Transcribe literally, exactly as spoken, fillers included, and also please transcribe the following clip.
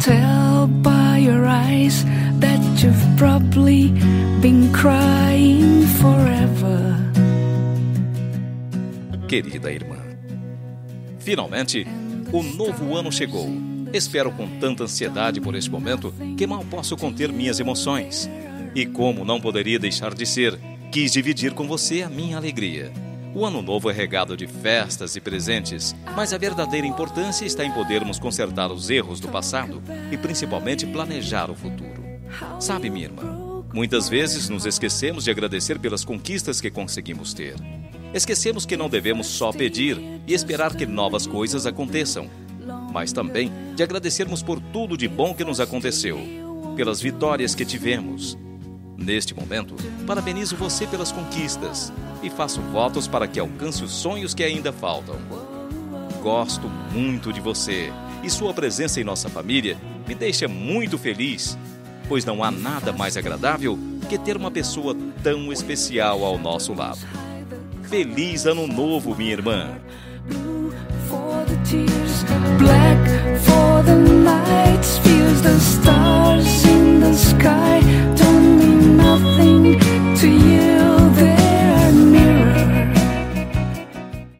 tell by your eyes that you've probably been crying forever. Querida irmã, finalmente, o novo ano chegou. Espero com tanta ansiedade por este momento que mal posso conter minhas emoções. E como não poderia deixar de ser, quis dividir com você a minha alegria. O ano novo é regado de festas e presentes, mas a verdadeira importância está em podermos consertar os erros do passado e principalmente planejar o futuro. Sabe, minha irmã, muitas vezes nos esquecemos de agradecer pelas conquistas que conseguimos ter. Esquecemos que não devemos só pedir e esperar que novas coisas aconteçam, mas também de agradecermos por tudo de bom que nos aconteceu, pelas vitórias que tivemos. Neste momento, parabenizo você pelas conquistas e faço votos para que alcance os sonhos que ainda faltam. Gosto muito de você e sua presença em nossa família me deixa muito feliz, pois não há nada mais agradável que ter uma pessoa tão especial ao nosso lado. Feliz Ano Novo, minha irmã! Black for the night, feels the stars